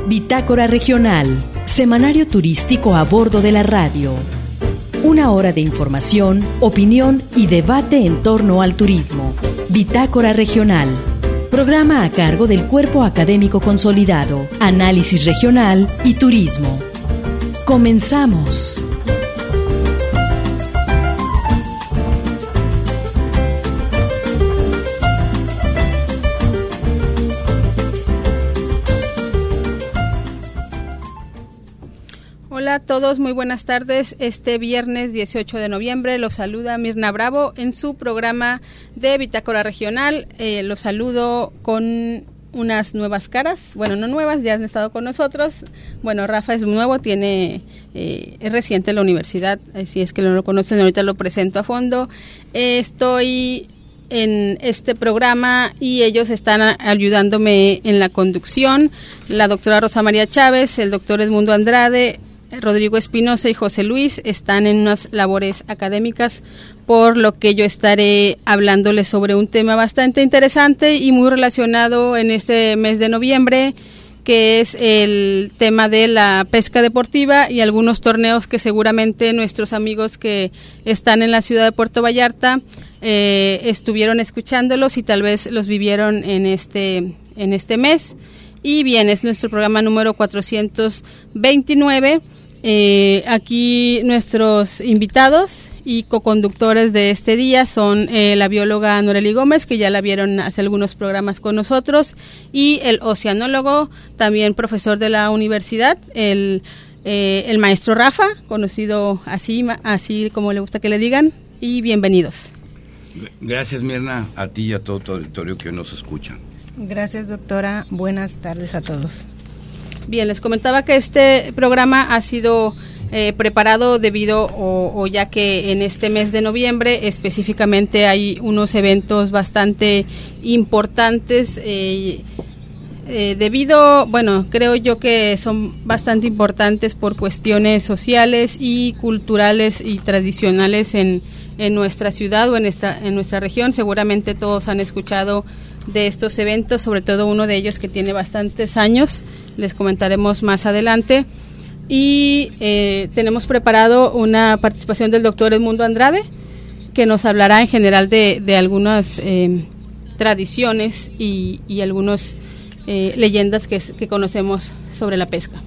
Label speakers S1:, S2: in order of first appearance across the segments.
S1: Bitácora Regional, semanario turístico a bordo de la radio. Una hora de información, opinión y debate en torno al turismo. Bitácora Regional, programa a cargo del Cuerpo Académico Consolidado, Análisis Regional y Turismo. Comenzamos.
S2: Hola a todos, muy buenas tardes. Este viernes 18 de noviembre los saluda Mirna Bravo en su programa de Bitácora Regional. Los saludo con unas nuevas caras, bueno, no nuevas, ya han estado con nosotros. Bueno, Rafa es nuevo, es reciente en la universidad, si es que no lo conocen, ahorita lo presento a fondo. Estoy en este programa y ellos están ayudándome en la conducción, la doctora Rosa María Chávez, el doctor Edmundo Andrade, Rodrigo Espinosa y José Luis están en unas labores académicas, por lo que yo estaré hablándoles sobre un tema bastante interesante y muy relacionado en este mes de noviembre, que es el tema de la pesca deportiva y algunos torneos que seguramente nuestros amigos que están en la ciudad de Puerto Vallarta estuvieron escuchándolos y tal vez los vivieron en este mes. Y bien, es nuestro programa número 429. Aquí nuestros invitados y coconductores de este día son la bióloga Norely Gómez, que ya la vieron hace algunos programas con nosotros, y el oceanólogo, también profesor de la universidad, el maestro Rafa, conocido así como le gusta que le digan, y bienvenidos.
S3: Gracias, Mirna, a ti y a todo tu auditorio que nos escucha.
S4: Gracias, doctora. Buenas tardes a todos.
S2: Bien, les comentaba que este programa ha sido preparado debido o ya que en este mes de noviembre específicamente hay unos eventos bastante importantes creo yo que son bastante importantes por cuestiones sociales y culturales y tradicionales en nuestra ciudad o en nuestra región. Seguramente todos han escuchado de estos eventos, sobre todo uno de ellos que tiene bastantes años, les comentaremos más adelante. Y tenemos preparado una participación del doctor Edmundo Andrade, que nos hablará en general de algunas tradiciones y algunas leyendas que conocemos sobre la pesca.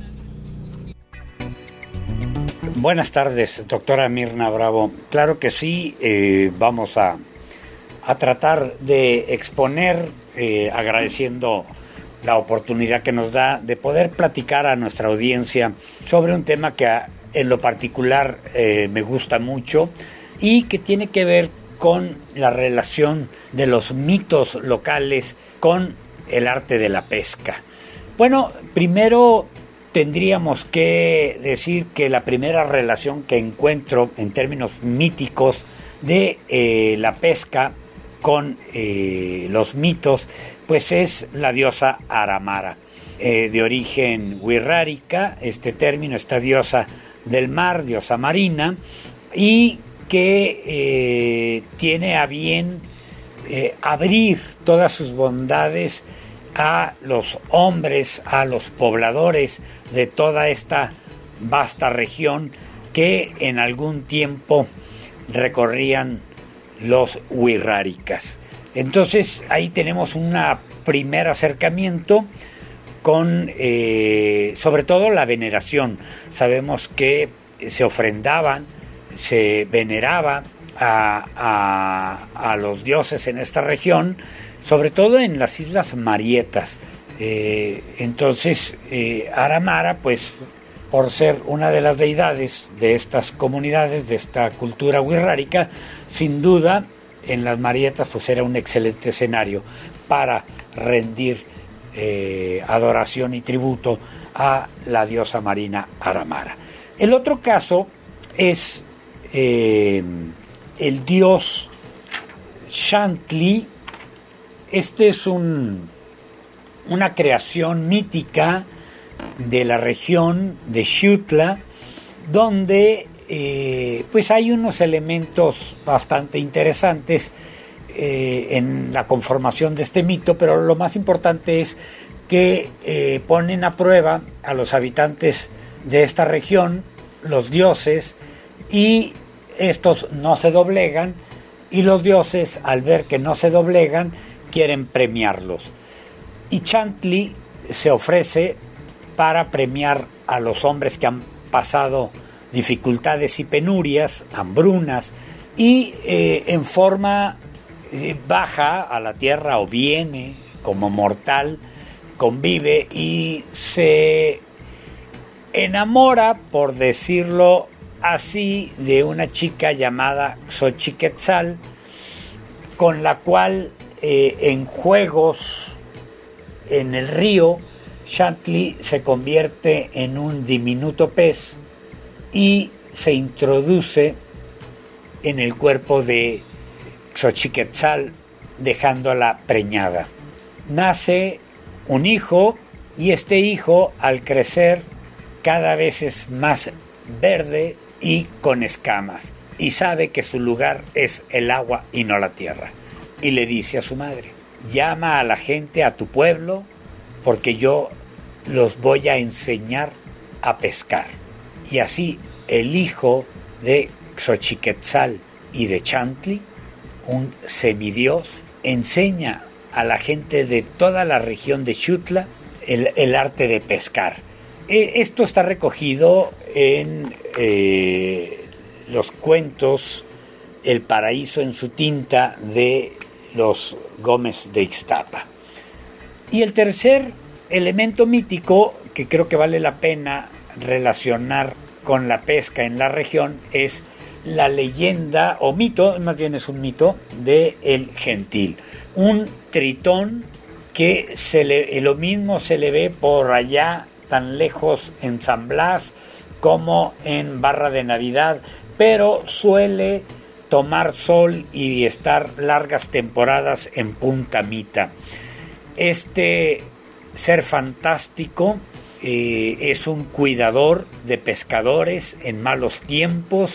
S5: Buenas tardes, doctora Mirna Bravo. Claro que sí, vamos a tratar de exponer, agradeciendo la oportunidad que nos da de poder platicar a nuestra audiencia sobre un tema que en lo particular me gusta mucho y que tiene que ver con la relación de los mitos locales con el arte de la pesca. Bueno, primero tendríamos que decir que la primera relación que encuentro en términos míticos de la pesca con los mitos, pues es la diosa Aramara, de origen wixárika, este término, esta diosa del mar, diosa marina, y que tiene a bien abrir todas sus bondades a los hombres, a los pobladores de toda esta vasta región que en algún tiempo recorrían los wixárikas. Entonces ahí tenemos un primer acercamiento con sobre todo la veneración. Sabemos que se ofrendaban, se veneraba a los dioses en esta región, sobre todo en las Islas Marietas. Entonces Aramara, pues por ser una de las deidades de estas comunidades, de esta cultura wixárika, sin duda en las Marietas pues era un excelente escenario para rendir adoración y tributo a la diosa marina Aramara. El otro caso es el dios Xantli. Este es una creación mítica de la región de Xutla, donde pues hay unos elementos bastante interesantes en la conformación de este mito, pero lo más importante es que ponen a prueba a los habitantes de esta región, los dioses, y estos no se doblegan, y los dioses, al ver que no se doblegan, quieren premiarlos. Y Chantli se ofrece para premiar a los hombres que han pasado dificultades y penurias, hambrunas, y en forma baja a la tierra o viene como mortal, convive y se enamora, por decirlo así, de una chica llamada Xochiquetzal, con la cual en juegos en el río, Chantli se convierte en un diminuto pez y se introduce en el cuerpo de Xochiquetzal, dejándola preñada. Nace un hijo, y este hijo, al crecer, cada vez es más verde y con escamas, y sabe que su lugar es el agua y no la tierra. Y le dice a su madre: llama a la gente a tu pueblo, porque yo los voy a enseñar a pescar. Y así el hijo de Xochiquetzal y de Chantli, un semidios, enseña a la gente de toda la región de Xutla el arte de pescar. Esto está recogido en los cuentos El paraíso en su tinta de los Gómez de Ixtapa. Y el tercer elemento mítico que creo que vale la pena relacionar con la pesca en la región es la leyenda o mito, más bien es un mito, de El Gentil, un tritón que lo mismo se le ve por allá tan lejos en San Blas como en Barra de Navidad, pero suele tomar sol y estar largas temporadas en Punta Mita. Este ser fantástico es un cuidador de pescadores en malos tiempos,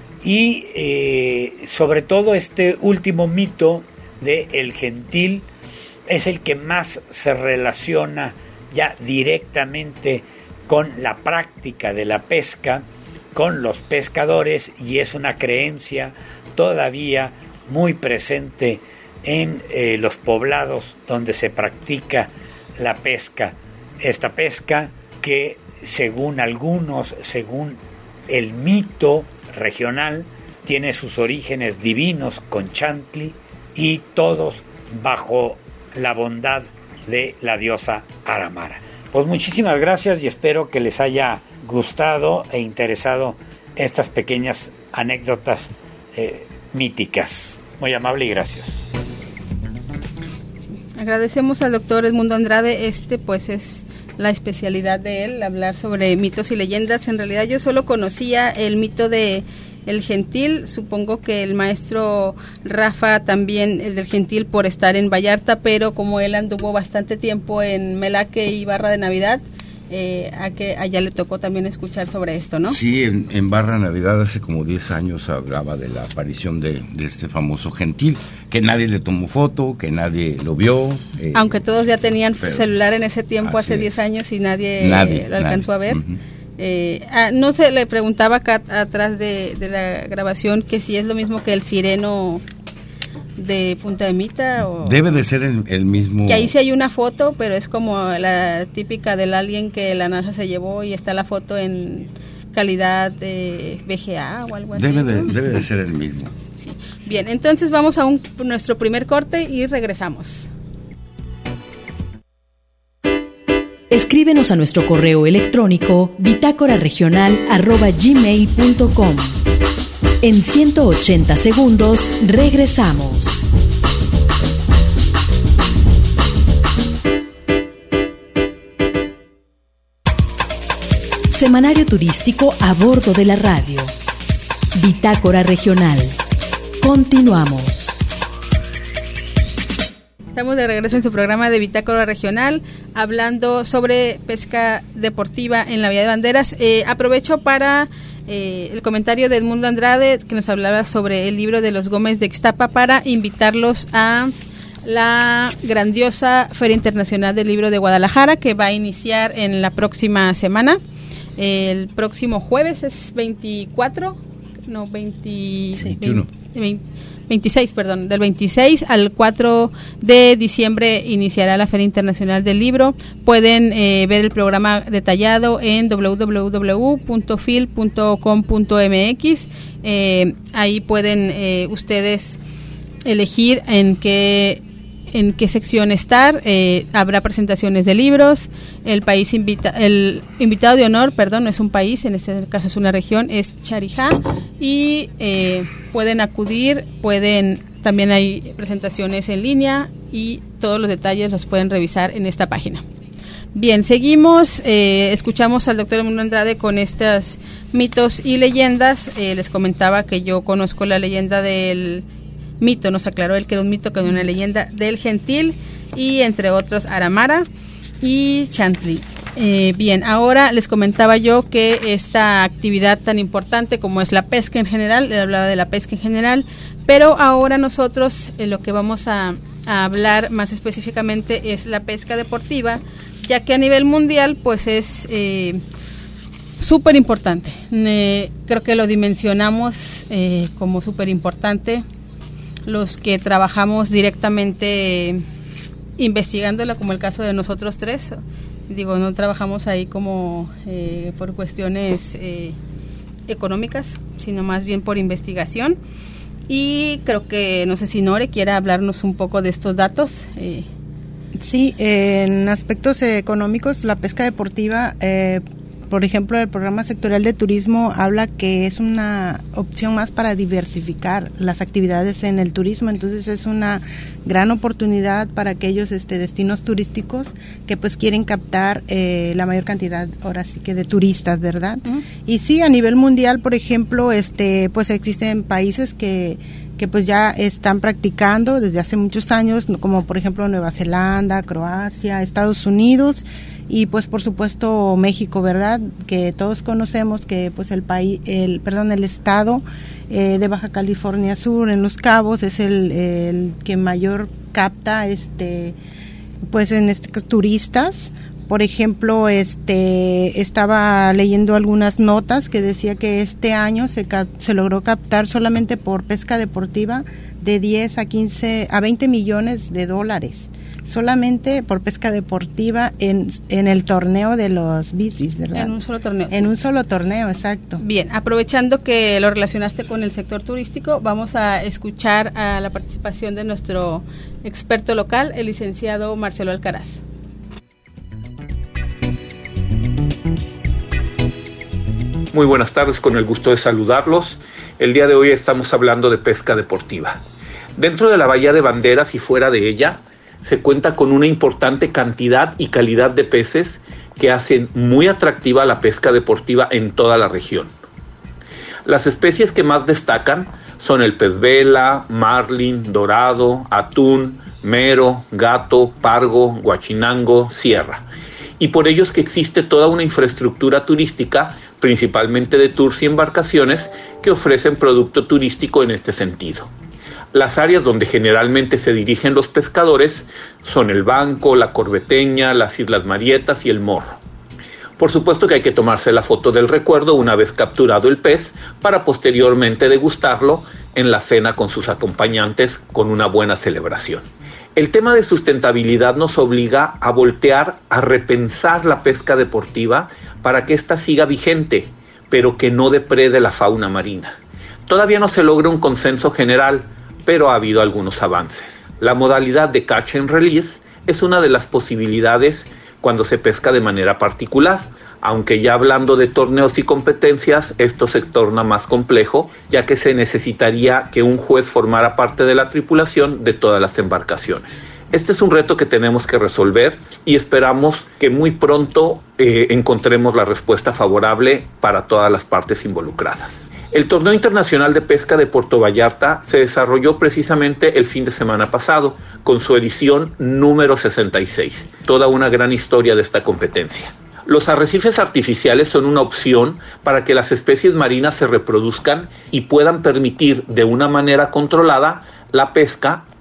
S5: y sobre todo este último mito de El Gentil es el que más se relaciona ya directamente con la práctica de la pesca, con los pescadores, y es una creencia todavía muy presente en los poblados donde se practica la pesca. Esta pesca que, según algunos, según el mito regional, tiene sus orígenes divinos con Chantli, y todos bajo la bondad de la diosa Aramara. Pues muchísimas gracias, y espero que les haya gustado e interesado estas pequeñas anécdotas míticas. Muy amable y gracias.
S2: Agradecemos al doctor Edmundo Andrade. Pues es la especialidad de él, hablar sobre mitos y leyendas. En realidad yo solo conocía el mito de El Gentil, supongo que el maestro Rafa también, el del Gentil, por estar en Vallarta, pero como él anduvo bastante tiempo en Melaque y Barra de Navidad, allá le tocó también escuchar sobre esto, ¿no?
S3: Sí, en Barra Navidad hace como 10 años hablaba de la aparición de este famoso Gentil, que nadie le tomó foto, que nadie lo vio.
S2: Aunque todos ya tenían celular en ese tiempo, hace 10 años, y nadie lo alcanzó a ver. Uh-huh. No se le preguntaba acá atrás de la grabación que si es lo mismo que el sireno de Punta de Mita, o
S3: debe de ser el mismo.
S2: Que ahí sí hay una foto, pero es como la típica del alien que la NASA se llevó, y está la foto en calidad de VGA o algo así. Debe
S3: de ser el mismo.
S2: Sí. Bien, entonces vamos a nuestro primer corte y regresamos.
S1: Escríbenos a nuestro correo electrónico bitácoraregional@gmail.com. En 180 segundos regresamos. Semanario turístico a bordo de la radio. Bitácora Regional. Continuamos.
S2: Estamos de regreso en su programa de Bitácora Regional, hablando sobre pesca deportiva en la Vía de Banderas. Aprovecho para el comentario de Edmundo Andrade, que nos hablaba sobre el libro de los Gómez de Ixtapa, para invitarlos a la grandiosa Feria Internacional del Libro de Guadalajara, que va a iniciar en la próxima semana. El próximo jueves es 26, del 26 al 4 de diciembre iniciará la Feria Internacional del Libro. Pueden ver el programa detallado en www.fil.com.mx. Ahí pueden ustedes elegir en qué sección estar. Habrá presentaciones de libros. El invitado de honor, no es un país, en este caso es una región, es Charijá, y pueden acudir, también hay presentaciones en línea y todos los detalles los pueden revisar en esta página. Bien, seguimos, escuchamos al doctor Emilio Andrade con estos mitos y leyendas. Les comentaba que yo conozco la leyenda del mito, nos aclaró él que era un mito, que era una leyenda del Gentil, y entre otros Aramara y Chantli. Bien, ahora les comentaba yo que esta actividad tan importante como es la pesca en general, le hablaba de la pesca en general, pero ahora nosotros lo que vamos a hablar más específicamente es la pesca deportiva, ya que a nivel mundial pues es súper importante. Creo que lo dimensionamos como súper importante los que trabajamos directamente investigándola, como el caso de nosotros tres. Digo, no trabajamos ahí como por cuestiones económicas, sino más bien por investigación. Y creo que, no sé si Nore quiera hablarnos un poco de estos datos.
S4: Sí, en aspectos económicos, la pesca deportiva, por ejemplo, el programa sectorial de turismo habla que es una opción más para diversificar las actividades en el turismo. Entonces es una gran oportunidad para aquellos destinos turísticos que pues quieren captar la mayor cantidad, ahora sí que de turistas, ¿verdad? Uh-huh. Y sí, a nivel mundial, por ejemplo, pues existen países que pues ya están practicando desde hace muchos años, como por ejemplo Nueva Zelanda, Croacia, Estados Unidos y pues por supuesto México, ¿verdad? Que todos conocemos que pues el estado de Baja California Sur en Los Cabos es el que mayor capta pues en turistas. Por ejemplo, estaba leyendo algunas notas que decía que este año se logró captar solamente por pesca deportiva de 10 a 20 millones de dólares, solamente por pesca deportiva en el torneo de los Bisbis, ¿verdad?
S2: En un solo torneo.
S4: En un solo torneo, exacto.
S2: Bien, aprovechando que lo relacionaste con el sector turístico, vamos a escuchar a la participación de nuestro experto local, el licenciado Marcelo Alcaraz.
S6: Muy buenas tardes, con el gusto de saludarlos. El día de hoy estamos hablando de pesca deportiva. Dentro de la Bahía de Banderas y fuera de ella, se cuenta con una importante cantidad y calidad de peces que hacen muy atractiva la pesca deportiva en toda la región. Las especies que más destacan son el pez vela, marlin, dorado, atún, mero, gato, pargo, guachinango, sierra. Y por ello es que existe toda una infraestructura turística, principalmente de tours y embarcaciones, que ofrecen producto turístico en este sentido. Las áreas donde generalmente se dirigen los pescadores son el Banco, la Corbeteña, las Islas Marietas y el Morro. Por supuesto que hay que tomarse la foto del recuerdo una vez capturado el pez para posteriormente degustarlo en la cena con sus acompañantes con una buena celebración. El tema de sustentabilidad nos obliga a voltear, a repensar la pesca deportiva para que ésta siga vigente, pero que no deprede la fauna marina. Todavía no se logra un consenso general, pero ha habido algunos avances. La modalidad de catch and release es una de las posibilidades cuando se pesca de manera particular, aunque ya hablando de torneos y competencias, esto se torna más complejo, ya que se necesitaría que un juez formara parte de la tripulación de todas las embarcaciones. Este es un reto que tenemos que resolver y esperamos que muy pronto encontremos la respuesta favorable para todas las partes involucradas. El Torneo Internacional de Pesca de Puerto Vallarta se desarrolló precisamente el fin de semana pasado, con su edición número 66. Toda una gran historia de esta competencia. Los arrecifes artificiales son una opción para que las especies marinas se reproduzcan y puedan permitir de una manera controlada la pesca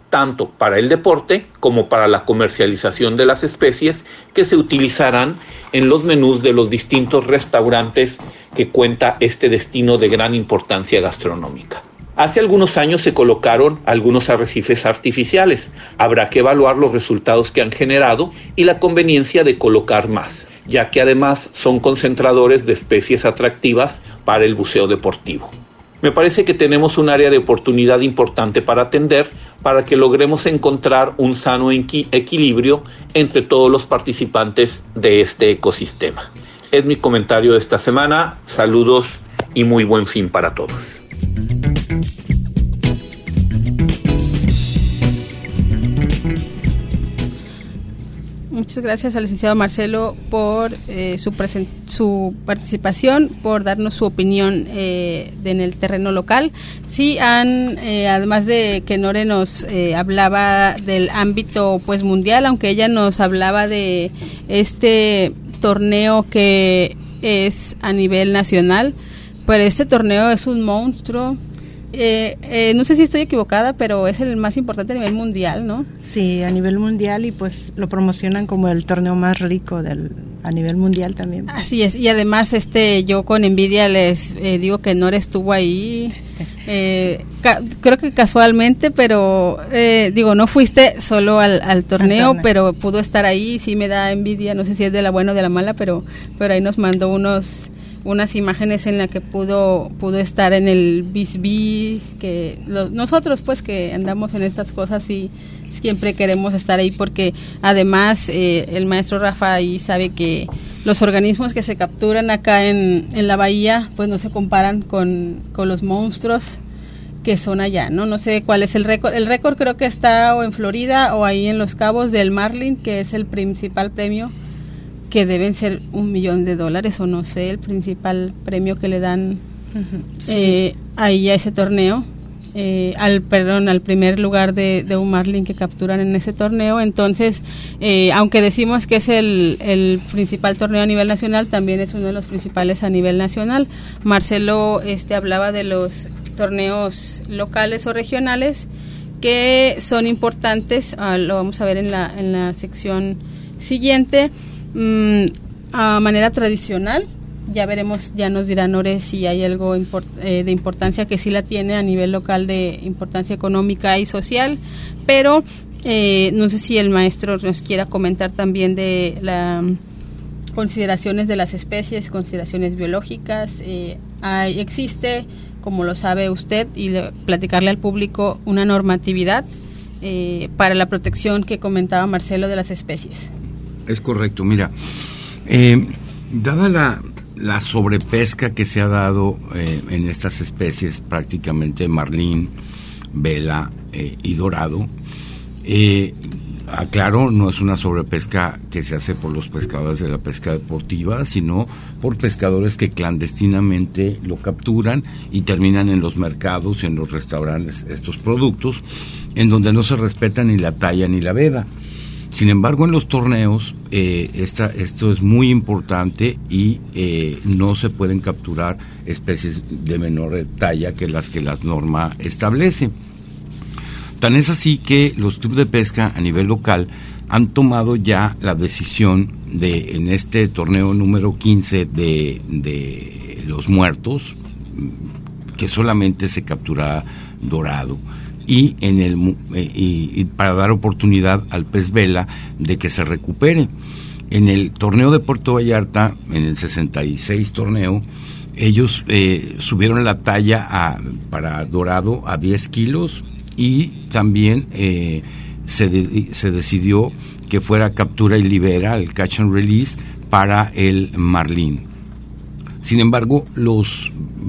S6: tanto para el deporte como para la comercialización de las especies que se utilizarán en los menús de los distintos restaurantes que cuenta este destino de gran importancia gastronómica. Hace algunos años se colocaron algunos arrecifes artificiales. Habrá que evaluar los resultados que han generado y la conveniencia de colocar más, ya que además son concentradores de especies atractivas para el buceo deportivo. Me parece que tenemos un área de oportunidad importante para atender para que logremos encontrar un sano equilibrio entre todos los participantes de este ecosistema. Es mi comentario de esta semana. Saludos y muy buen fin para todos.
S2: Muchas gracias al licenciado Marcelo por su participación, por darnos su opinión en el terreno local. Sí, además de que Nore nos hablaba del ámbito pues mundial, aunque ella nos hablaba de este torneo que es a nivel nacional, pero este torneo es un monstruo. No sé si estoy equivocada, pero es el más importante a nivel mundial, ¿no?
S4: Sí, a nivel mundial, y pues lo promocionan como el torneo más rico a nivel mundial también.
S2: Así es, y además yo con envidia les digo que Nora estuvo ahí, creo que casualmente, pero no fuiste solo al torneo, pero pudo estar ahí. Sí me da envidia, no sé si es de la buena o de la mala, pero ahí nos mandó unas imágenes en las que pudo estar en el BISB, que nosotros pues que andamos en estas cosas y siempre queremos estar ahí, porque además el maestro Rafa ahí sabe que los organismos que se capturan acá en la bahía pues no se comparan con los monstruos que son allá, ¿no? No sé cuál es el récord. El récord creo que está o en Florida o ahí en Los Cabos del Marlin, que es el principal premio, que deben ser $1 millón, o no sé, el principal premio que le dan ahí a ese torneo, al primer lugar de un marlin que capturan en ese torneo. Entonces, aunque decimos que es el principal torneo a nivel nacional, también es uno de los principales a nivel nacional. Marcelo hablaba de los torneos locales o regionales que son importantes, lo vamos a ver en la sección siguiente. A manera tradicional, ya veremos, ya nos dirá Nore si hay algo de importancia, que sí la tiene a nivel local, de importancia económica y social, pero no sé si el maestro nos quiera comentar también de las consideraciones de las especies, consideraciones biológicas. Existe, como lo sabe usted, y platicarle al público, una normatividad para la protección que comentaba Marcelo de las especies.
S3: Es correcto, mira, dada la sobrepesca que se ha dado en estas especies, prácticamente marlín, vela y dorado, aclaro, no es una sobrepesca que se hace por los pescadores de la pesca deportiva, sino por pescadores que clandestinamente lo capturan y terminan en los mercados y en los restaurantes estos productos, en donde no se respeta ni la talla ni la veda. Sin embargo, en los torneos esto es muy importante y no se pueden capturar especies de menor talla que la norma establece. Tan es así que los clubes de pesca a nivel local han tomado ya la decisión de, en este torneo número 15 de los muertos, que solamente se captura dorado, y y para dar oportunidad al pez vela de que se recupere. En el torneo de Puerto Vallarta, en el 66 torneo, ellos subieron la talla para dorado a 10 kilos y también se decidió que fuera captura y libera, el catch and release, para el marlín. Sin embargo, los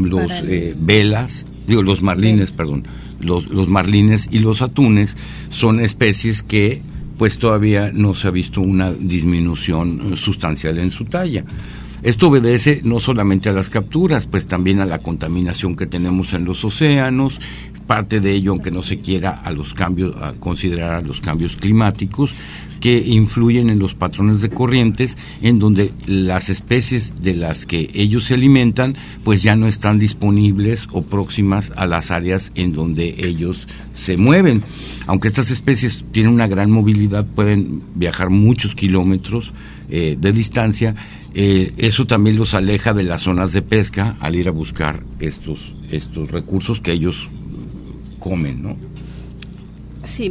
S3: marlines y los atunes son especies que pues todavía no se ha visto una disminución sustancial en su talla. Esto obedece no solamente a las capturas, pues también a la contaminación que tenemos en los océanos, parte de ello, aunque no se quiera, a considerar a los cambios climáticos que influyen en los patrones de corrientes, en donde las especies de las que ellos se alimentan pues ya no están disponibles o próximas a las áreas en donde ellos se mueven. Aunque estas especies tienen una gran movilidad, pueden viajar muchos kilómetros de distancia, eso también los aleja de las zonas de pesca al ir a buscar estos recursos que ellos comen, ¿no?
S2: Sí,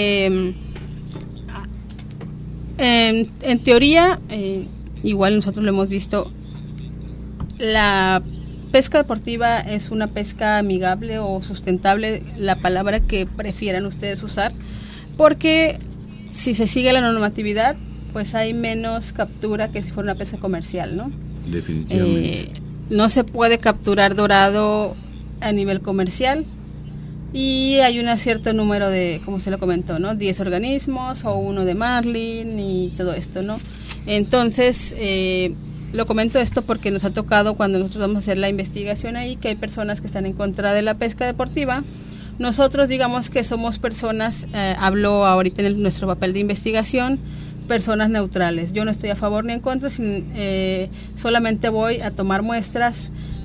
S2: en teoría, igual nosotros lo hemos visto, la pesca deportiva es una pesca amigable o sustentable, la palabra que prefieran ustedes usar, porque si se sigue la normatividad, pues hay menos captura que si fuera una pesca comercial, ¿no?
S3: Definitivamente.
S2: No se puede capturar dorado a nivel comercial, y hay un cierto número de, como se lo comentó, ¿no? 10 organismos o 1 de marlin y todo esto, ¿no? Entonces, lo comento esto porque nos ha tocado cuando nosotros vamos a hacer la investigación ahí, que hay personas que están en contra de la pesca deportiva. Nosotros digamos que somos personas, hablo ahorita en nuestro papel de investigación, personas neutrales. Yo no estoy a favor ni en contra, solamente voy a tomar muestras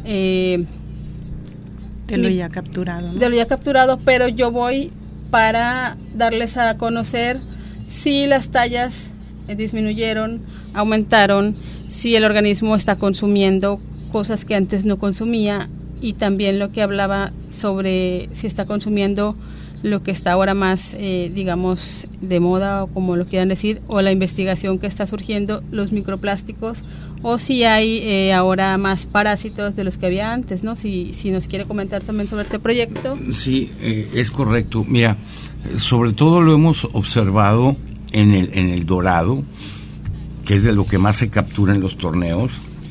S4: de lo ya capturado, ¿no?
S2: De lo ya capturado, pero yo voy para darles a conocer si las tallas disminuyeron, aumentaron, si el organismo está consumiendo cosas que antes no consumía, y también lo que hablaba sobre si está consumiendo lo que está ahora más, digamos, de moda, o como lo quieran decir, o la investigación que está surgiendo, los microplásticos, o si hay ahora más parásitos de los que había antes, ¿no? Si nos quiere comentar también sobre este proyecto.
S3: Sí, es correcto. Mira, sobre todo lo hemos observado en el dorado, que es de lo que más se captura en los torneos,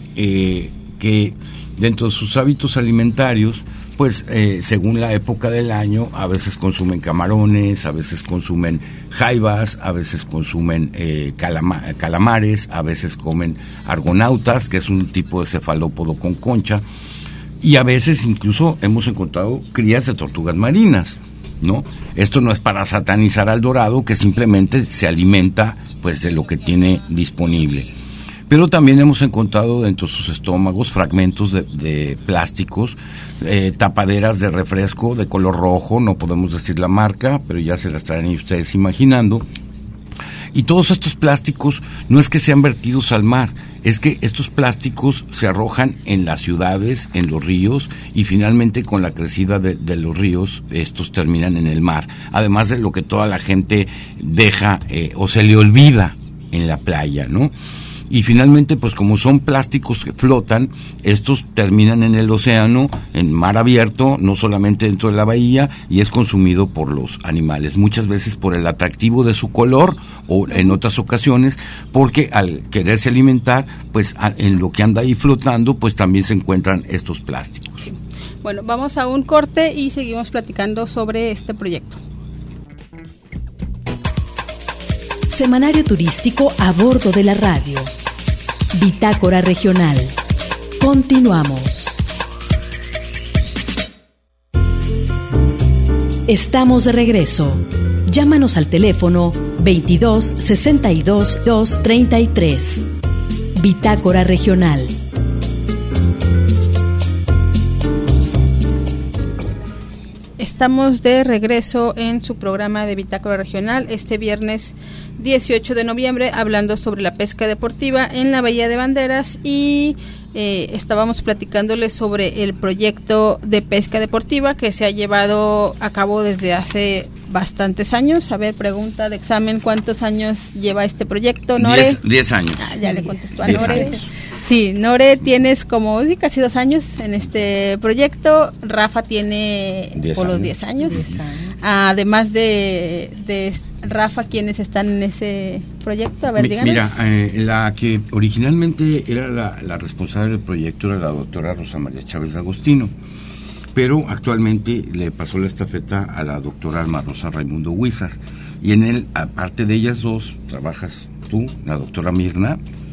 S3: que dentro de sus hábitos alimentarios, pues según la época del año, a veces consumen camarones, a veces consumen jaivas, a veces consumen calamares, a veces comen argonautas, que es un tipo de cefalópodo con concha, y a veces incluso hemos encontrado crías de tortugas marinas, ¿no? Esto no es para satanizar al dorado, que simplemente se alimenta pues de lo que tiene disponible. Pero también hemos encontrado dentro de sus estómagos fragmentos de plásticos, tapaderas de refresco de color rojo, no podemos decir la marca, pero ya se las estarán ustedes imaginando. Y todos estos plásticos no es que sean vertidos al mar, es que estos plásticos se arrojan en las ciudades, en los ríos, y finalmente con la crecida de los ríos, estos terminan en el mar. Además de lo que toda la gente deja o se le olvida en la playa, ¿no? Y finalmente, pues como son plásticos que flotan, estos terminan en el océano, en mar abierto, no solamente dentro de la bahía, y es consumido por los animales, muchas veces por el atractivo de su color, o en otras ocasiones, porque al quererse alimentar, pues en lo que anda ahí flotando, pues también se encuentran estos plásticos.
S2: Sí. Bueno, vamos a un corte y seguimos platicando sobre este proyecto.
S1: Semanario turístico a bordo de la radio. Bitácora regional. Continuamos. Estamos de regreso. Llámanos al teléfono 22 62 233. Bitácora regional.
S2: Estamos de regreso en su programa de Bitácora Regional este viernes 18 de noviembre, hablando sobre la pesca deportiva en la Bahía de Banderas, y estábamos platicándoles sobre el proyecto de pesca deportiva que se ha llevado a cabo desde hace bastantes años. A ver, pregunta de examen, ¿cuántos años lleva este proyecto, Nore?
S3: 10 años.
S2: Ya le contestó a Nore. Sí, Nore, tienes como casi 2 años en este proyecto. Rafa tiene por los 10 años.
S4: 10 años.
S2: Además de Rafa, ¿quiénes están en ese proyecto? A ver, díganos.
S3: Mira, la que originalmente era la responsable del proyecto era la doctora Rosa María Chávez Agostino, pero actualmente le pasó la estafeta a la doctora Alma Rosa Raimundo Huizar, y en él, aparte de ellas dos, trabajas tú, la doctora Mirna,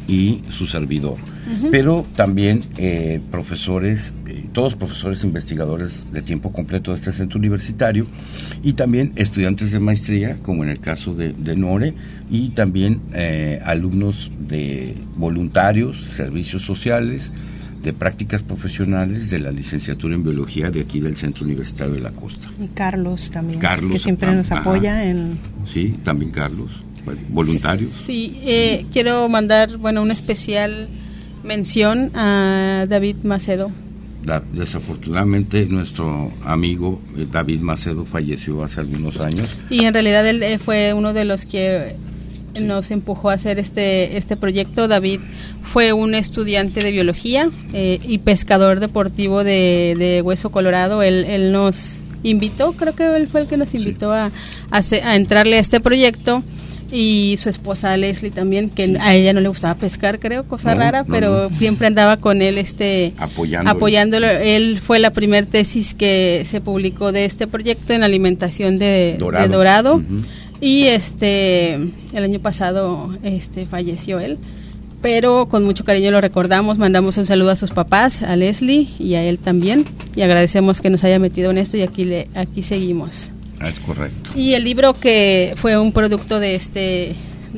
S3: y su servidor. Pero también profesores, todos profesores investigadores de tiempo completo de este centro universitario, y también estudiantes de maestría, como en el caso de Nore, y también alumnos de voluntarios, servicios sociales, de prácticas profesionales de la licenciatura en biología de aquí del Centro Universitario de la Costa.
S4: Y Carlos también,
S3: Carlos,
S4: que siempre nos apoya en...
S3: Sí, también Carlos, voluntarios.
S2: Sí, quiero mandar, una especial mención a David Macedo.
S3: Desafortunadamente nuestro amigo David Macedo falleció hace algunos años.
S2: Y en realidad él fue uno de los que nos empujó a hacer este proyecto. David fue un estudiante de biología y pescador deportivo de Hueso Colorado. Él nos invitó, creo que él fue el que nos invitó a entrarle a este proyecto. Y su esposa Leslie también, que a ella no le gustaba pescar, creo, rara, pero siempre andaba con él apoyándolo. Él fue la primer tesis que se publicó de este proyecto en alimentación de dorado. Uh-huh. Y el año pasado falleció él, pero con mucho cariño lo recordamos, mandamos un saludo a sus papás, a Leslie y a él también, y agradecemos que nos haya metido en esto, y aquí seguimos.
S3: Es correcto.
S2: Y el libro que fue un producto de este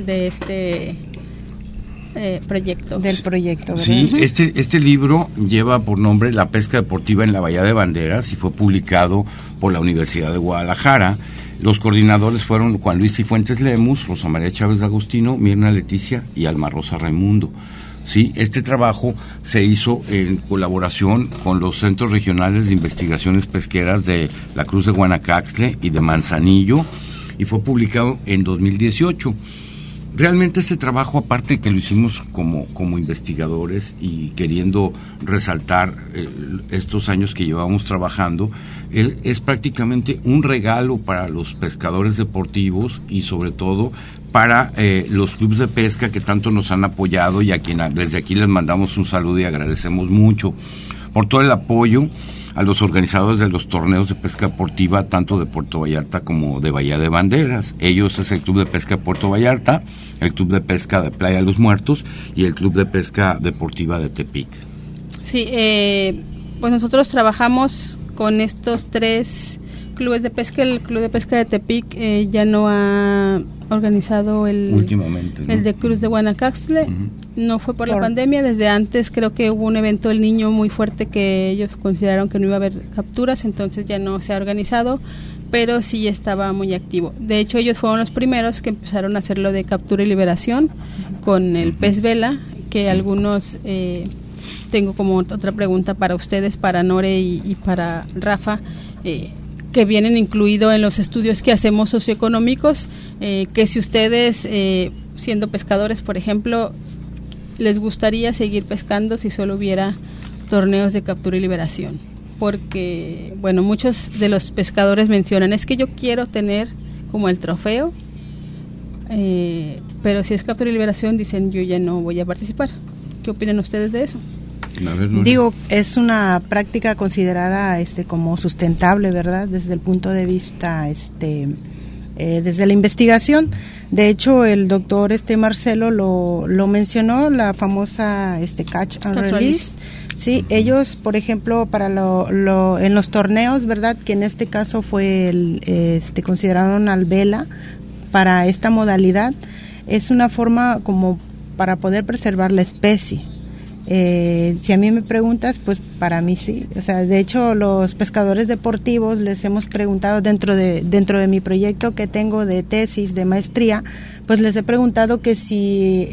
S2: proyecto.
S4: Del proyecto, ¿verdad?
S3: Sí, este libro lleva por nombre La pesca deportiva en la Bahía de Banderas y fue publicado por la Universidad de Guadalajara. Los coordinadores fueron Juan Luis Cifuentes Lemus, Rosa María Chávez de Agustino, Mirna Leticia y Alma Rosa Raimundo. Sí, este trabajo se hizo en colaboración con los Centros Regionales de Investigaciones Pesqueras de la Cruz de Guanacaxtla y de Manzanillo, y fue publicado en 2018. Realmente este trabajo, aparte de que lo hicimos como investigadores y queriendo resaltar estos años que llevamos trabajando, es prácticamente un regalo para los pescadores deportivos y sobre todo para los clubes de pesca que tanto nos han apoyado, y a quien desde aquí les mandamos un saludo y agradecemos mucho por todo el apoyo a los organizadores de los torneos de pesca deportiva, tanto de Puerto Vallarta como de Bahía de Banderas. Ellos es el Club de Pesca de Puerto Vallarta, el Club de Pesca de Playa de los Muertos y el Club de Pesca Deportiva de Tepic.
S2: Sí, pues nosotros trabajamos con estos 3 clubes de pesca. El Club de Pesca de Tepic ya no ha organizado
S3: últimamente, ¿no?
S2: El de Cruz de Guanacaxtla. Uh-huh. No fue por la pandemia, desde antes creo que hubo un evento del niño muy fuerte que ellos consideraron que no iba a haber capturas, entonces ya no se ha organizado, pero sí estaba muy activo. De hecho, ellos fueron los primeros que empezaron a hacerlo de captura y liberación con el pez vela, que algunos... tengo como otra pregunta para ustedes, para Nore y para Rafa, que vienen incluido en los estudios que hacemos socioeconómicos, que si ustedes, siendo pescadores, por ejemplo, les gustaría seguir pescando si solo hubiera torneos de captura y liberación. Porque, muchos de los pescadores mencionan, es que yo quiero tener como el trofeo, pero si es captura y liberación, dicen, yo ya no voy a participar. ¿Qué opinan ustedes de eso?
S4: Digo, es una práctica considerada como sustentable, ¿verdad? Desde el punto de vista, desde la investigación. De hecho, el doctor Marcelo lo mencionó, la famosa catch and release. Sí, ellos, por ejemplo, para en los torneos, ¿verdad? Que en este caso fue consideraron al vela para esta modalidad. Es una forma como para poder preservar la especie. Si a mí me preguntas, pues para mí sí. O sea, de hecho, los pescadores deportivos les hemos preguntado dentro de mi proyecto que tengo de tesis de maestría, pues les he preguntado que si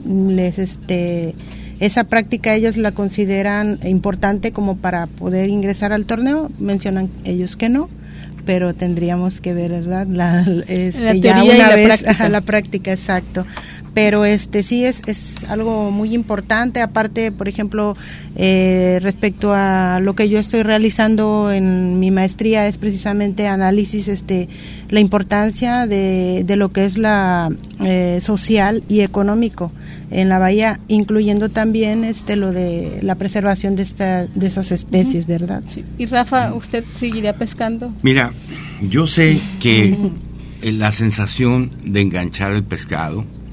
S4: esa práctica ellos la consideran importante como para poder ingresar al torneo. Mencionan ellos que no, pero tendríamos que ver, ¿verdad? La ya una vez la práctica, exacto. Pero sí es algo muy importante. Aparte, por ejemplo, respecto a lo que yo estoy realizando en mi maestría, es precisamente análisis, la importancia de lo que es la social y económico en la bahía, incluyendo también lo de la preservación de esas especies, ¿verdad?
S2: Sí. Y Rafa, ¿usted seguiría pescando?
S3: Mira, yo sé que la sensación de enganchar el pescado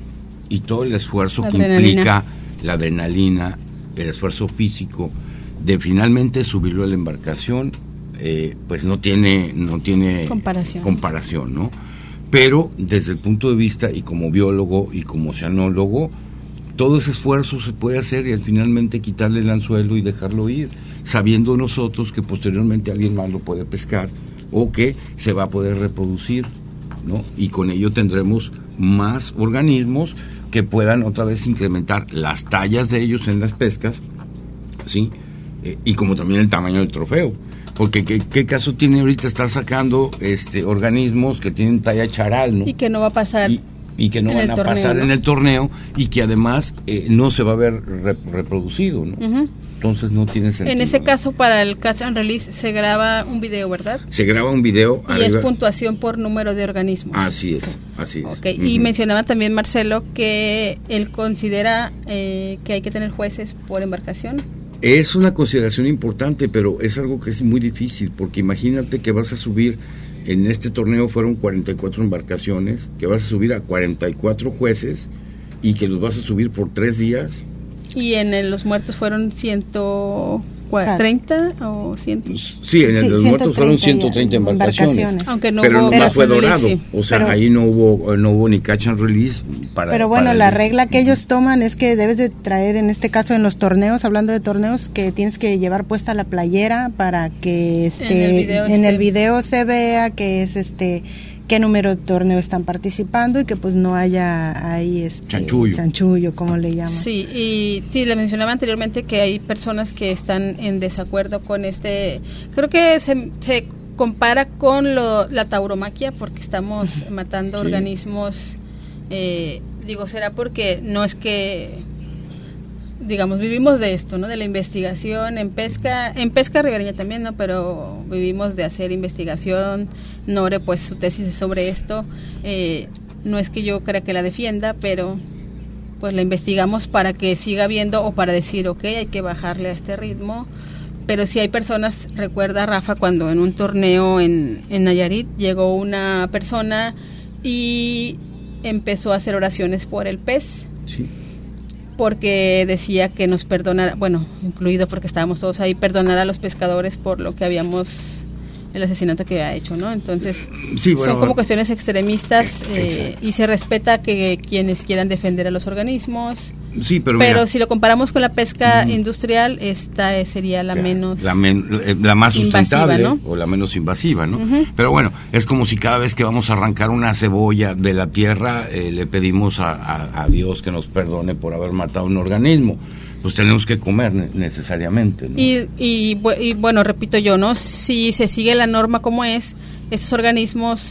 S3: y todo el esfuerzo que implica la adrenalina, el esfuerzo físico de finalmente subirlo a la embarcación, pues no tiene comparación, ¿no? Pero desde el punto de vista, y como biólogo y como oceanólogo, todo ese esfuerzo se puede hacer y finalmente quitarle el anzuelo y dejarlo ir, sabiendo nosotros que posteriormente alguien más lo puede pescar o que se va a poder reproducir, ¿no? Y con ello tendremos más organismos que puedan otra vez incrementar las tallas de ellos en las pescas, ¿sí? Y como también el tamaño del trofeo. Porque ¿qué caso tiene ahorita estar sacando organismos que tienen talla charal, ¿no?
S2: Y que no va a pasar.
S3: Y que no van a pasar en el torneo y que además no se va a ver reproducido, ¿no? Uh-huh. Entonces no tiene sentido.
S2: En ese caso, para el catch and release se graba un video, ¿verdad?
S3: Se graba un video.
S2: Y arriba. Es puntuación por número de organismos.
S3: Así es.
S2: Okay. Uh-huh. Y mencionaba también Marcelo que él considera que hay que tener jueces por embarcación.
S3: Es una consideración importante, pero es algo que es muy difícil, porque imagínate que vas a subir, en este torneo fueron 44 embarcaciones, que vas a subir a 44 jueces y que los vas a subir por 3 días.
S2: Y en los muertos fueron 130 o 100.
S3: Sí, en los muertos fueron 130 embarcaciones.
S2: Aunque no
S3: pero
S2: hubo,
S3: no fue dorado, o sea, pero, ahí no hubo ni catch and release
S4: pero bueno, la regla que ellos toman es que debes de traer, en este caso en los torneos, hablando de torneos, que tienes que llevar puesta la playera para que en el video se vea que es qué número de torneo están participando y que pues no haya ahí chanchullo, como le llaman.
S2: Sí, y sí, le mencionaba anteriormente que hay personas que están en desacuerdo con creo que se compara con la tauromaquia, porque estamos matando organismos, será porque no es que, digamos, vivimos de esto, ¿no? De la investigación en pesca ribereña también, ¿no? Pero vivimos de hacer investigación. Nore, pues su tesis es sobre esto. No es que yo crea que la defienda, pero pues la investigamos para que siga habiendo, o para decir, ok, hay que bajarle a este ritmo. Pero si hay personas, recuerda Rafa, cuando en un torneo en Nayarit llegó una persona y empezó a hacer oraciones por el pez.
S3: Sí.
S2: Porque decía que nos perdonara, bueno, incluido porque estábamos todos ahí, perdonar a los pescadores por lo que el asesinato que había hecho, ¿no? Entonces, sí, bueno, son como cuestiones extremistas, y se respeta que quienes quieran defender a los organismos.
S3: Sí, pero
S2: mira, si lo comparamos con la pesca industrial, esta sería la menos
S3: la más sustentable, invasiva, ¿no? O la menos invasiva, ¿no? Uh-huh. Pero bueno, es como si cada vez que vamos a arrancar una cebolla de la tierra le pedimos a Dios que nos perdone por haber matado un organismo. Pues tenemos que comer necesariamente, ¿no?
S2: Y bueno, repito yo, ¿no? Si se sigue la norma como es, estos organismos,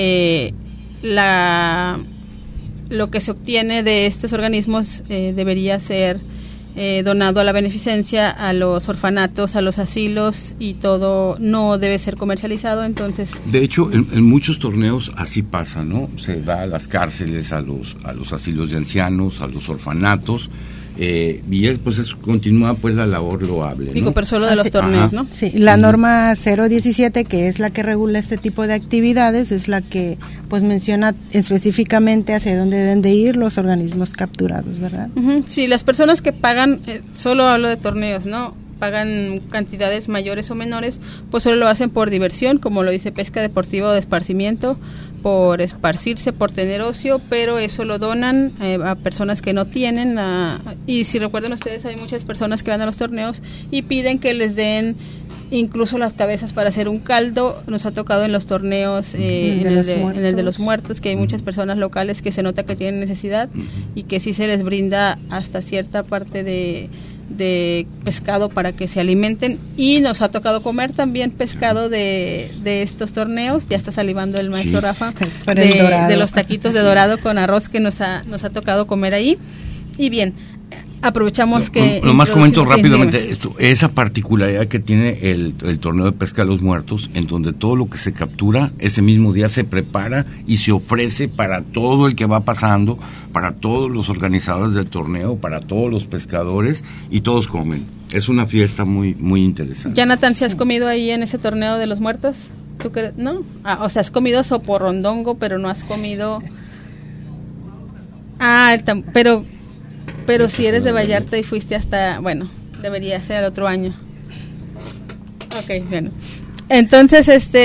S2: lo que se obtiene de estos organismos debería ser donado a la beneficencia, a los orfanatos, a los asilos, y todo no debe ser comercializado. Entonces,
S3: de hecho, en muchos torneos así pasa, ¿no? Se va a las cárceles, a los asilos de ancianos, a los orfanatos. Y pues continúa pues la labor loable, ¿no?
S2: Digo, pero solo de los torneos, ajá, ¿no?
S4: Sí, la norma 017, que es la que regula este tipo de actividades, es la que pues menciona específicamente hacia dónde deben de ir los organismos capturados, ¿verdad?
S2: Uh-huh. Sí, las personas que pagan, solo hablo de torneos, ¿no? Pagan cantidades mayores o menores, pues solo lo hacen por diversión, como lo dice pesca deportiva o de esparcimiento, por esparcirse, por tener ocio, pero eso lo donan a personas que no tienen, y si recuerdan ustedes, hay muchas personas que van a los torneos y piden que les den incluso las cabezas para hacer un caldo. Nos ha tocado en los torneos, en el de los muertos, que hay muchas personas locales que se nota que tienen necesidad y que sí se les brinda hasta cierta parte de pescado para que se alimenten, y nos ha tocado comer también pescado de estos torneos. Ya está salivando el maestro, sí, Rafa, de los taquitos de dorado con arroz que nos ha tocado comer ahí. Y bien, aprovechamos que...
S3: Nomás comento rápidamente esa particularidad que tiene el torneo de pesca de los muertos, en donde todo lo que se captura ese mismo día se prepara y se ofrece para todo el que va pasando, para todos los organizadores del torneo, para todos los pescadores, y todos comen. Es una fiesta muy muy interesante.
S2: Jonathan, ¿si has comido ahí en ese torneo de los muertos? ¿Tú crees? ¿No? O sea, has comido soporrondongo, pero no has comido... Pero si eres de Vallarta y fuiste hasta, bueno, debería ser el otro año. Ok, bueno. Entonces,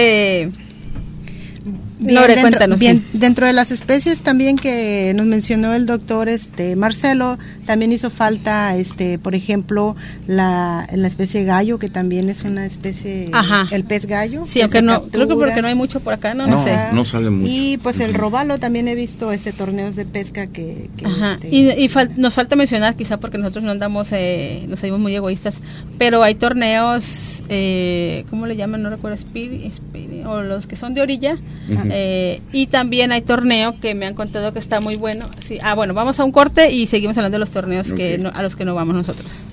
S2: Lore, cuéntanos.
S4: Bien, sí. Dentro de las especies también que nos mencionó el doctor Marcelo, también hizo falta, por ejemplo, la especie gallo, que también es una especie, el pez gallo.
S2: Sí, aunque no, creo que porque no hay mucho por acá, no sé.
S3: No sale mucho.
S4: Y pues el robalo también he visto torneos de pesca que
S2: nos falta mencionar, quizá porque nosotros no andamos, nos salimos muy egoístas, pero hay torneos, ¿cómo le llaman? No recuerdo, Speedy, o los que son de orilla. Y también hay torneo que me han contado que está muy bueno. Sí. Bueno, vamos a un corte y seguimos hablando de los torneos a los que no vamos nosotros.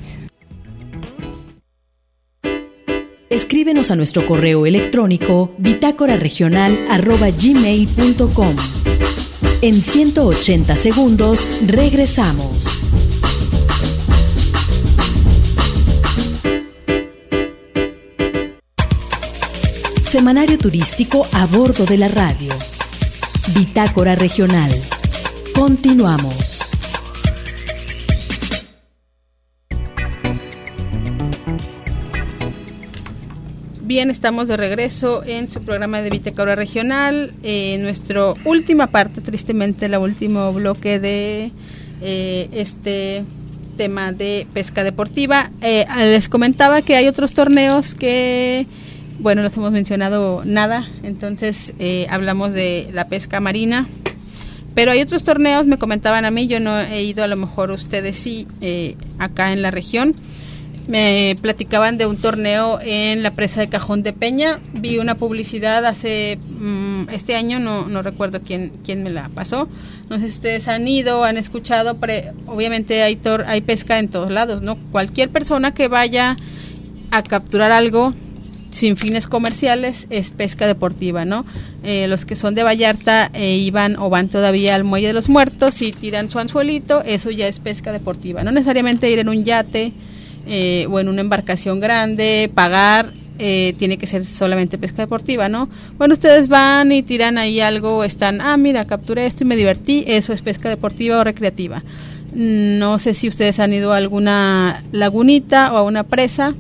S1: Escríbenos a nuestro correo electrónico bitácoraregional@gmail.com. En 180 segundos regresamos. Semanario turístico a bordo de la radio. Bitácora Regional. Continuamos.
S2: Bien, estamos de regreso en su programa de Bitácora Regional. Nuestra última parte, tristemente, el último bloque de este tema de pesca deportiva. Les comentaba que hay otros torneos que... Bueno, los hemos mencionado nada, entonces hablamos de la pesca marina, pero hay otros torneos, me comentaban a mí, yo no he ido, a lo mejor ustedes sí, acá en la región. Me platicaban de un torneo en la presa de Cajón de Peña, vi una publicidad hace este año, no recuerdo quién me la pasó, no sé si ustedes han ido, han escuchado, obviamente hay pesca en todos lados, ¿no? Cualquier persona que vaya a capturar algo sin fines comerciales es pesca deportiva, ¿no? Los que son de Vallarta iban o van todavía al Muelle de los Muertos y tiran su anzuelito, eso ya es pesca deportiva, no necesariamente ir en un yate o en una embarcación grande, pagar, tiene que ser solamente pesca deportiva, ¿no? Bueno, ustedes van y tiran ahí algo, están, mira, capturé esto y me divertí, eso es pesca deportiva o recreativa. No sé si ustedes han ido a alguna lagunita o a una presa.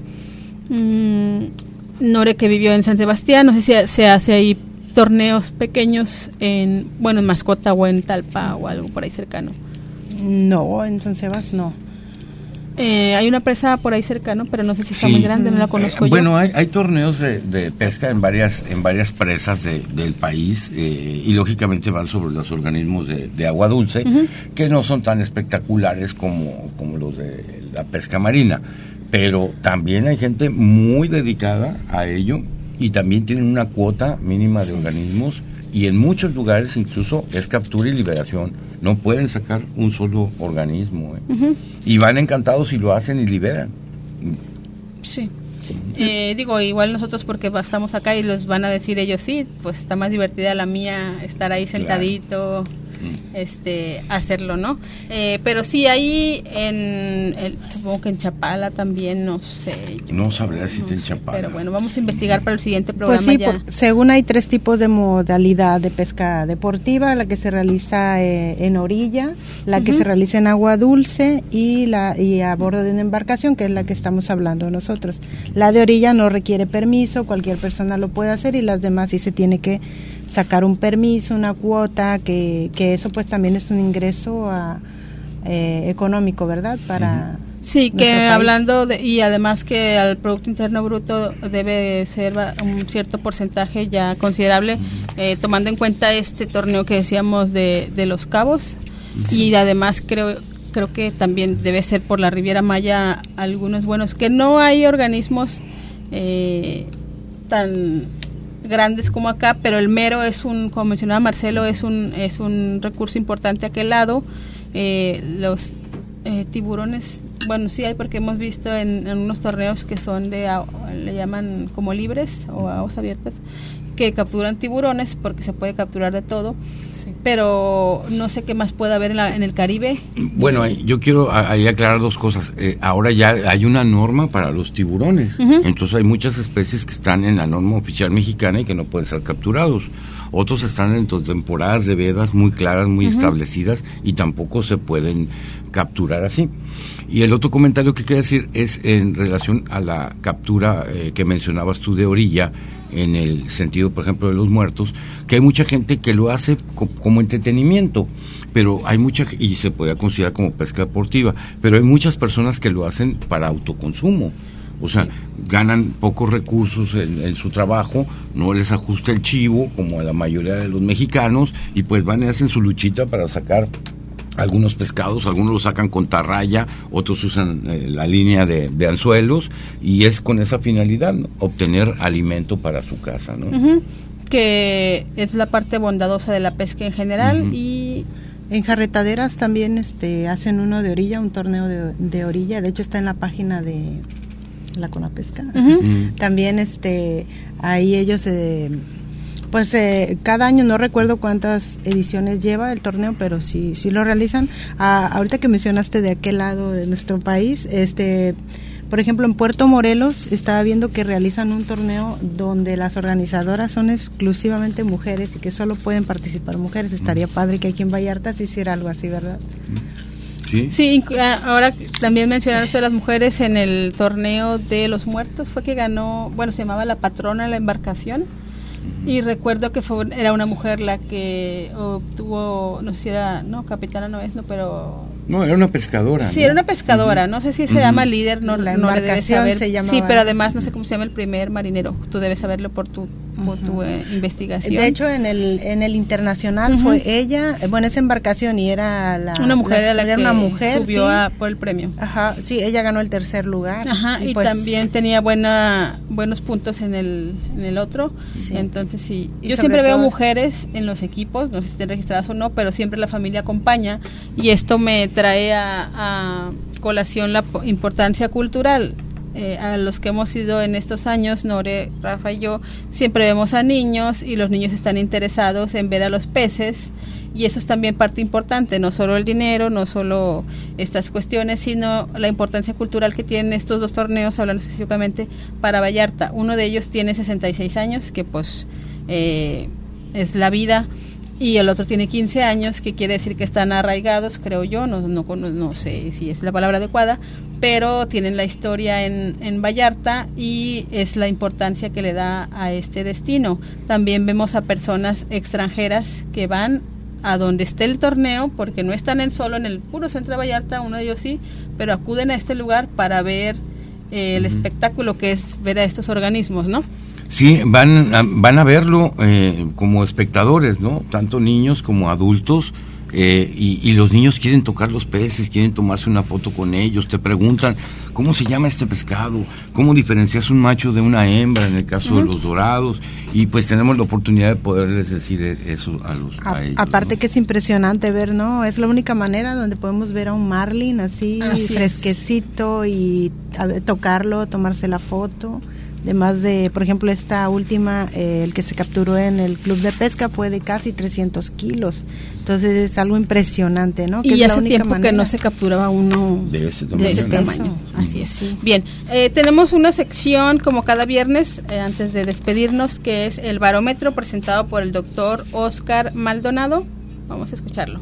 S2: Nore, que vivió en San Sebastián, no sé si se hace ahí torneos pequeños en Mascota o en Talpa o algo por ahí cercano.
S4: No, en San Sebas no.
S2: Hay una presa por ahí cercano, pero no sé si está muy grande, no la conozco yo.
S3: Bueno, hay torneos de pesca en varias presas del país y lógicamente van sobre los organismos de agua dulce, que no son tan espectaculares como los de la pesca marina. Pero también hay gente muy dedicada a ello y también tienen una cuota mínima de organismos y en muchos lugares incluso es captura y liberación. No pueden sacar un solo organismo. Y van encantados y lo hacen y liberan.
S2: Sí. Igual nosotros porque estamos acá y los van a decir ellos, sí, pues está más divertida la mía estar ahí sentadito. Hacerlo, ¿no? Pero sí, ahí supongo que en Chapala también, no sé.
S3: No sabría si está en Chapala.
S2: Pero bueno, vamos a investigar para el siguiente programa.
S4: Pues sí, según hay 3 tipos de modalidad de pesca deportiva, la que se realiza en orilla, la que se realiza en agua dulce y a bordo de una embarcación, que es la que estamos hablando nosotros. La de orilla no requiere permiso, cualquier persona lo puede hacer y las demás sí se tiene que sacar un permiso, una cuota, que eso pues también es un ingreso económico, ¿verdad? Para
S2: sí, que país. Hablando y además que al Producto Interno Bruto debe ser un cierto porcentaje ya considerable, tomando en cuenta este torneo que decíamos de Los Cabos, y además creo que también debe ser por la Riviera Maya algunos buenos, que no hay organismos tan grandes como acá, pero el mero como mencionaba Marcelo, es un recurso importante a aquel lado. Los tiburones, bueno, sí hay, porque hemos visto en unos torneos que son le llaman como libres o aguas abiertas, que capturan tiburones, porque se puede capturar de todo. pero no sé qué más puede haber en el Caribe.
S3: Bueno, yo quiero ahí aclarar dos cosas. Ahora ya hay una norma para los tiburones, entonces hay muchas especies que están en la norma oficial mexicana y que no pueden ser capturados. Otros están en temporadas de vedas muy claras, muy establecidas, y tampoco se pueden capturar así. Y el otro comentario que quería decir es en relación a la captura que mencionabas tú de orilla, en el sentido, por ejemplo, de los muertos, que hay mucha gente que lo hace como entretenimiento, pero hay y se puede considerar como pesca deportiva, pero hay muchas personas que lo hacen para autoconsumo. O sea, ganan pocos recursos en su trabajo, no les ajusta el chivo, como a la mayoría de los mexicanos, y pues van y hacen su luchita para sacar algunos pescados. Algunos lo sacan con tarraya, otros usan la línea de anzuelos, y es con esa finalidad, ¿no? Obtener alimento para su casa, ¿no?
S2: Que es la parte bondadosa de la pesca en general. Y
S4: en Jarretaderas también hacen uno de orilla, un torneo de orilla, de hecho está en la página de la Conapesca. También ahí ellos cada año, no recuerdo cuántas ediciones lleva el torneo, pero sí lo realizan. Ahorita que mencionaste de aquel lado de nuestro país, por ejemplo, en Puerto Morelos estaba viendo que realizan un torneo donde las organizadoras son exclusivamente mujeres y que solo pueden participar mujeres. Estaría padre que aquí en Vallarta se hiciera algo así, ¿verdad?
S2: Sí, ahora también mencionaste a las mujeres en el torneo de los muertos, fue que ganó, se llamaba La Patrona de la Embarcación, y recuerdo que era una mujer la que obtuvo, no sé si era, capitana no es, pero...
S3: No, era una pescadora.
S2: Sí, era una pescadora, no sé si se llama líder,
S4: la embarcación se llamaba.
S2: Sí, pero además no sé cómo se llama el primer marinero, tú debes saberlo por tu investigación.
S4: De hecho, en el internacional fue ella, esa embarcación, y era
S2: una mujer,
S4: era una mujer,
S2: subió por el premio.
S4: Ajá, sí, ella ganó el tercer lugar.
S2: Ajá, y también tenía buenos puntos en el otro. Sí. Entonces sí, yo siempre veo mujeres en los equipos, no sé si estén registradas o no, pero siempre la familia acompaña, y esto me trae a colación la importancia cultural. A los que hemos ido en estos años, Nore, Rafa y yo, siempre vemos a niños, y los niños están interesados en ver a los peces, y eso es también parte importante, no solo el dinero, no solo estas cuestiones, sino la importancia cultural que tienen estos dos torneos, hablando específicamente para Vallarta. Uno de ellos tiene 66 años, que pues es la vida, y el otro tiene 15 años, que quiere decir que están arraigados, creo yo, no sé si es la palabra adecuada, pero tienen la historia en Vallarta, y es la importancia que le da a este destino. También vemos a personas extranjeras que van a donde esté el torneo, porque no están solo en el puro centro de Vallarta, uno de ellos sí, pero acuden a este lugar para ver el espectáculo que es ver a estos organismos, ¿no?
S3: Sí, van a verlo como espectadores, ¿no? Tanto niños como adultos, y los niños quieren tocar los peces, quieren tomarse una foto con ellos, te preguntan, ¿cómo se llama este pescado? ¿Cómo diferencias un macho de una hembra en el caso de los dorados? Y pues tenemos la oportunidad de poderles decir eso a ellos.
S4: Aparte, ¿no? Que es impresionante ver, ¿no? Es la única manera donde podemos ver a un marlin así fresquecito, y tocarlo, tomarse la foto. Además de, por ejemplo, esta última, el que se capturó en el club de pesca fue de casi 300 kilos. Entonces es algo impresionante, ¿no? Que
S2: y
S4: es
S2: hace tiempo que no se capturaba uno
S3: de ese tamaño.
S2: Así es. Sí. Bien, tenemos una sección como cada viernes, antes de despedirnos, que es el barómetro, presentado por el doctor Oscar Maldonado. Vamos a escucharlo.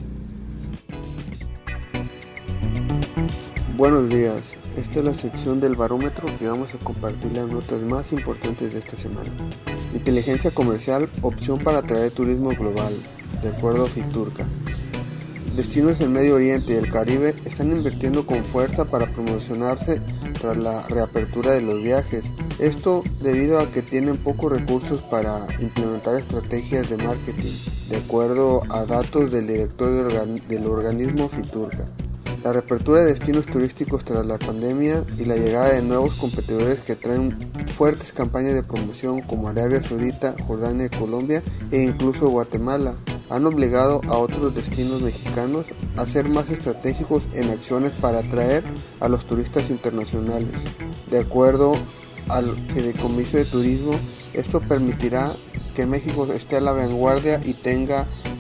S7: Buenos días. Esta es la sección del barómetro, y vamos a compartir las notas más importantes de esta semana. Inteligencia comercial, opción para atraer turismo global, de acuerdo a Fiturca. Destinos del Medio Oriente y el Caribe están invirtiendo con fuerza para promocionarse tras la reapertura de los viajes. Esto debido a que tienen pocos recursos para implementar estrategias de marketing, de acuerdo a datos del director del organismo Fiturca. La reapertura de destinos turísticos tras la pandemia y la llegada de nuevos competidores que traen fuertes campañas de promoción como Arabia Saudita, Jordania, Colombia e incluso Guatemala han obligado a otros destinos mexicanos a ser más estratégicos en acciones para atraer a los turistas internacionales. De acuerdo al Fideicomiso de Turismo, esto permitirá que México esté a la vanguardia y tenga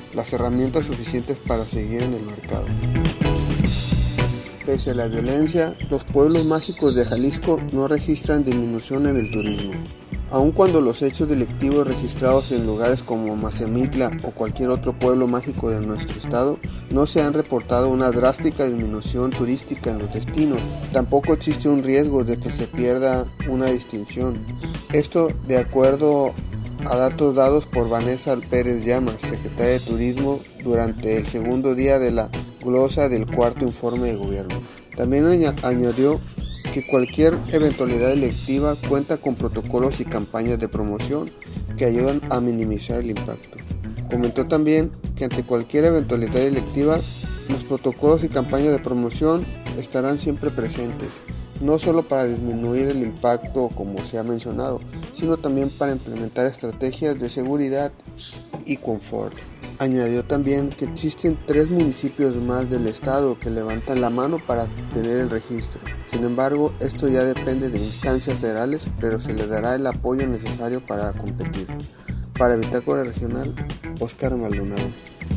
S7: las herramientas suficientes para seguir en el mercado. Pese a la violencia, los pueblos mágicos de Jalisco no registran disminución en el turismo. Aun cuando los hechos delictivos registrados en lugares como Mazamitla o cualquier otro pueblo mágico de nuestro estado no se han reportado una drástica disminución turística en los destinos, tampoco existe un riesgo de que se pierda una distinción. Esto de acuerdo a datos dados por Vanessa Pérez Llamas, secretaria de Turismo, durante el segundo día de la glosa del cuarto informe de gobierno. También añadió que cualquier eventualidad delictiva cuenta con protocolos y campañas de promoción que ayudan a minimizar el impacto. Comentó también que ante cualquier eventualidad delictiva, los protocolos y campañas de promoción estarán siempre presentes, no solo para disminuir el impacto como se ha mencionado, sino también para implementar estrategias de seguridad y confort. Añadió también que existen 3 municipios más del estado que levantan la mano para tener el registro. Sin embargo, esto ya depende de instancias federales, pero se les dará el apoyo necesario para competir. Para Bitácora Regional, Óscar Maldonado.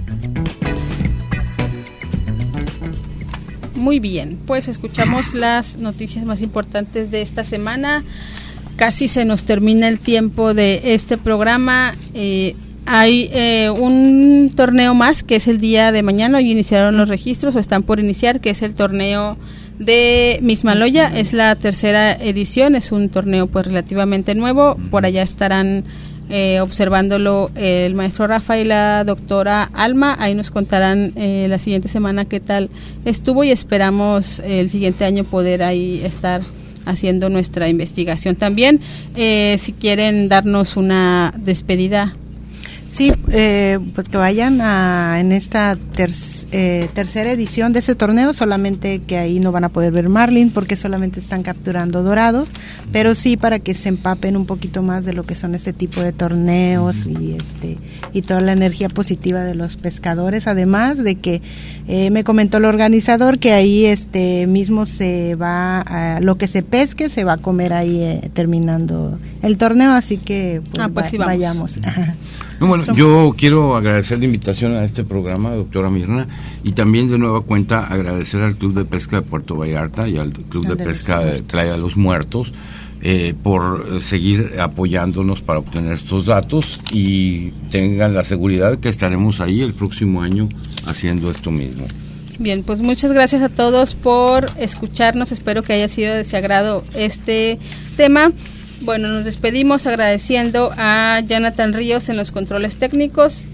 S2: Muy bien, pues escuchamos las noticias más importantes de esta semana. Casi se nos termina el tiempo de este programa. Hay un torneo más que es el día de mañana. Hoy iniciaron los registros o están por iniciar, que es el torneo de Mismaloya. Es la tercera edición, es un torneo pues relativamente nuevo. Por allá estarán observándolo el maestro Rafa y la doctora Alma. Ahí nos contarán la siguiente semana qué tal estuvo y esperamos el siguiente año poder ahí estar haciendo nuestra investigación también. Si quieren darnos una despedida.
S4: Sí, pues que vayan en esta tercera edición de ese torneo, solamente que ahí no van a poder ver marlin porque solamente están capturando dorados, pero sí para que se empapen un poquito más de lo que son este tipo de torneos y toda la energía positiva de los pescadores, además de que me comentó el organizador que ahí mismo se va lo que se pesque se va a comer ahí terminando el torneo, así que pues
S2: sí,
S4: vayamos.
S3: No, bueno, yo quiero agradecer la invitación a este programa, doctora Mirna, y también de nueva cuenta agradecer al Club de Pesca de Puerto Vallarta y al Club de Pesca de Playa de los Muertos por seguir apoyándonos para obtener estos datos, y tengan la seguridad que estaremos ahí el próximo año haciendo esto mismo.
S2: Bien, pues muchas gracias a todos por escucharnos, espero que haya sido de su agrado este tema. Bueno, nos despedimos agradeciendo a Jonathan Ríos en los controles técnicos,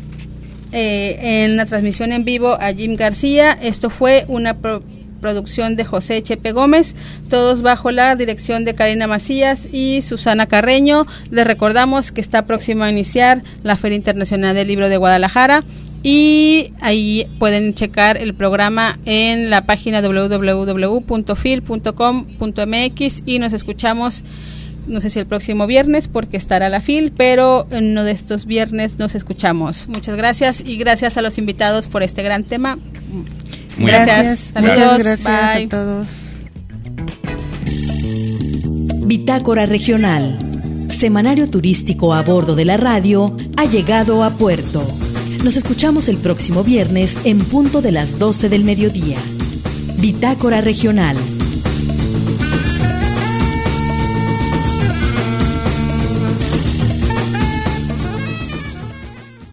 S2: en la transmisión en vivo a Jim García. Esto fue una producción de José Chepe Gómez, todos bajo la dirección de Karina Macías y Susana Carreño. Les recordamos que está próxima a iniciar la Feria Internacional del Libro de Guadalajara, y ahí pueden checar el programa en la página www.fil.com.mx y nos escuchamos, no sé si el próximo viernes porque estará la FIL, pero en uno de estos viernes nos escuchamos. Muchas gracias y gracias a los invitados por este gran tema.
S4: Gracias.
S2: Saludos.
S4: Muchas gracias.
S2: Bye.
S4: A todos.
S1: Bitácora Regional, semanario turístico a bordo de la radio, ha llegado a puerto. Nos escuchamos el próximo viernes en punto de las 12 del mediodía. Bitácora Regional.